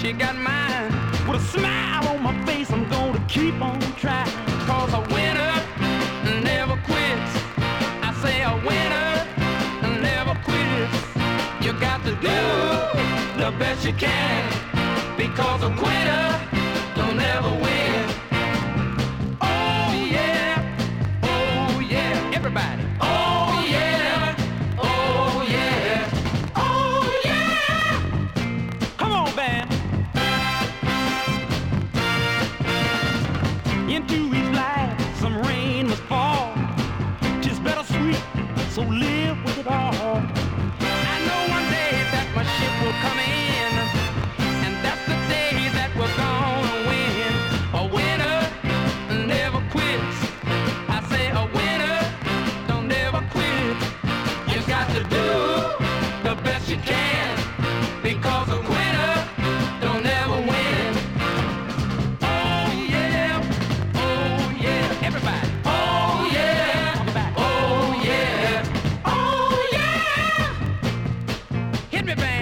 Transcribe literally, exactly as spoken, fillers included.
she got mine. With a smile on my face, I'm gonna keep on trying. Cause a winner never quits. I say a winner never quits. You got to do the best you can. Because a quitter don't ever win. Oh yeah, oh yeah, everybody. Oh yeah, oh yeah, oh yeah. Come on, band. Into his life, some rain must fall. Tis bittersweet, so live with it all. I know one day that my ship will come in, and that's the day that we're gonna win. A winner never quits. I say a winner don't never quit. You got to do the best you can.